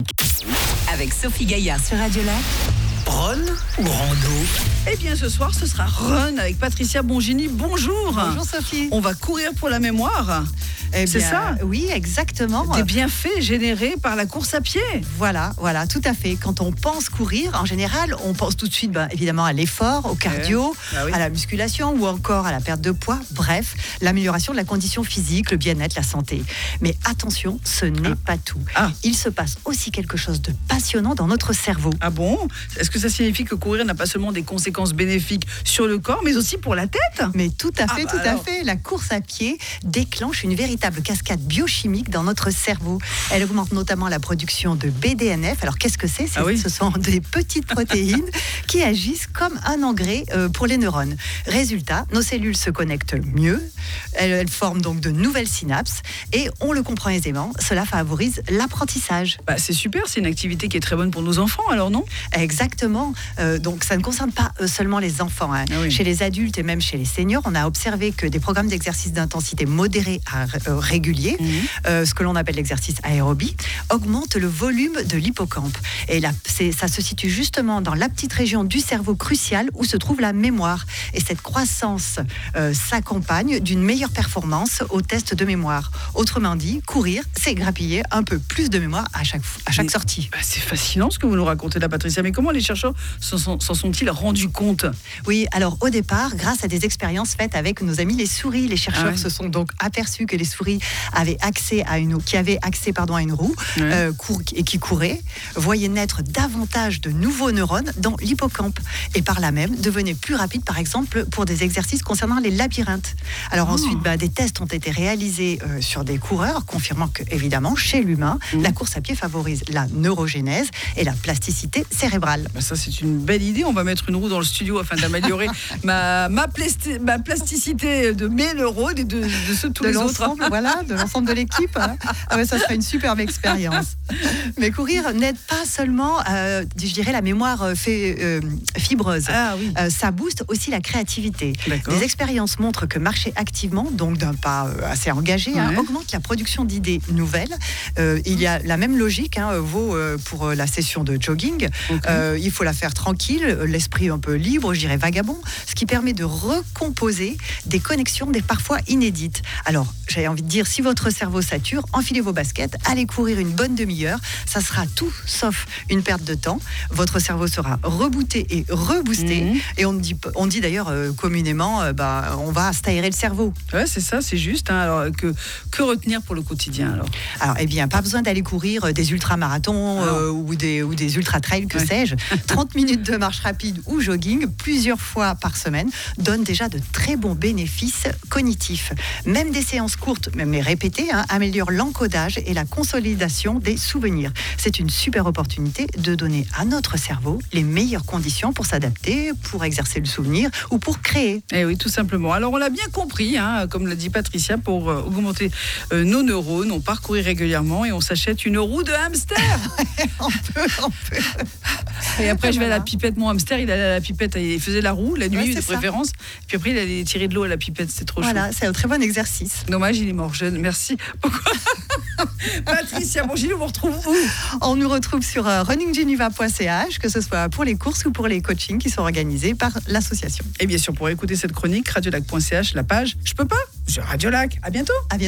Avec Sophie Gaillard sur Radio Lac. Run ou rando? Eh bien, ce soir, ce sera Run avec Patricia Bongini. Bonjour. Bonjour Sophie. On va courir pour la mémoire. Eh C'est bien, ça? Oui, exactement. Des bienfaits générés par la course à pied. Voilà, tout à fait. Quand on pense courir, en général, on pense tout de suite, évidemment, à l'effort, au cardio, oui. à la musculation ou encore à la perte de poids. Bref, l'amélioration de la condition physique, le bien-être, la santé. Mais attention, ce n'est pas tout. Il se passe aussi quelque chose de passionnant dans notre cerveau. Ah bon? Est-ce que ça signifie que courir n'a pas seulement des conséquences bénéfiques sur le corps, mais aussi pour la tête? Mais tout à fait, alors. La course à pied déclenche une véritable cascade biochimique dans notre cerveau. Elle augmente notamment la production de BDNF. Alors qu'est-ce que c'est? Ce sont des petites protéines qui agissent comme un engrais pour les neurones. Résultat, nos cellules se connectent mieux, elles forment donc de nouvelles synapses et on le comprend aisément, cela favorise l'apprentissage. C'est super, c'est une activité qui est très bonne pour nos enfants, alors non? Exactement. Donc ça ne concerne pas seulement les enfants. Chez les adultes et même chez les seniors, on a observé que des programmes d'exercice d'intensité modérée à réguliers, ce que l'on appelle l'exercice aérobie, augmente le volume de l'hippocampe. Et là, ça se situe justement dans la petite région du cerveau cruciale où se trouve la mémoire. Et cette croissance s'accompagne d'une meilleure performance au test de mémoire. Autrement dit, courir, c'est grappiller un peu plus de mémoire à chaque sortie. C'est fascinant ce que vous nous racontez là, Patricia. Mais comment les chercheurs s'en sont-ils rendus compte? Oui, alors au départ, grâce à des expériences faites avec nos amis les souris, les chercheurs se sont donc aperçus que les souris avaient accès à une roue et qui courait, voyaient naître davantage de nouveaux neurones dans l'hippocampe et par là même devenaient plus rapides, par exemple pour des exercices concernant les labyrinthes. Alors ensuite, des tests ont été réalisés sur des coureurs, confirmant que évidemment chez l'humain, la course à pied favorise la neurogénèse et la plasticité cérébrale. Ça, c'est une belle idée. On va mettre une roue dans le studio afin d'améliorer ma plasticité de mes neurones et de ceux de tous les autres. De l'ensemble de l'équipe. Ça serait une superbe expérience. Mais courir n'aide pas seulement, je dirais, la mémoire fibreuse. Ça booste aussi la créativité. Des expériences montrent que marcher activement, donc d'un pas assez engagé, augmente la production d'idées nouvelles. Il y a la même logique, vaut pour la session de jogging. Il faut la faire tranquille, l'esprit un peu libre, je dirais vagabond, ce qui permet de recomposer des connexions parfois inédites. Alors, j'avais envie de dire, si votre cerveau sature, enfilez vos baskets, allez courir une bonne demi-heure. Ça sera tout sauf une perte de temps. Votre cerveau sera rebooté et reboosté. Et on dit d'ailleurs communément, on va s'aérer le cerveau. Ouais, c'est ça, c'est juste. Alors, que retenir pour le quotidien alors? Eh bien, pas besoin d'aller courir des ultramarathons ou des ultra-trails, que sais-je. 30 minutes de marche rapide ou jogging plusieurs fois par semaine donnent déjà de très bons bénéfices cognitifs. Même des séances courtes, mais répétées, améliorent l'encodage et la consolidation des souvenirs. C'est une super opportunité de donner à notre cerveau les meilleures conditions pour s'adapter, pour exercer le souvenir ou pour créer. Eh oui, tout simplement. Alors, on l'a bien compris, comme l'a dit Patricia, pour augmenter nos neurones, on parcourit régulièrement et on s'achète une roue de hamster. on peut. Et après, je vais à la pipette. Mon hamster, il allait à la pipette. Il faisait la roue la nuit, de préférence. Puis après, il allait tirer de l'eau à la pipette. C'est trop chaud. C'est un très bon exercice. Dommage, il est mort jeune. Merci. Pourquoi? Patricia Bongini, on vous retrouve où? On nous retrouve sur runninggeneva.ch, que ce soit pour les courses ou pour les coachings qui sont organisés par l'association. Et bien sûr, pour écouter cette chronique, radiolac.ch, la page Je peux pas, sur Radio Lac. À bientôt.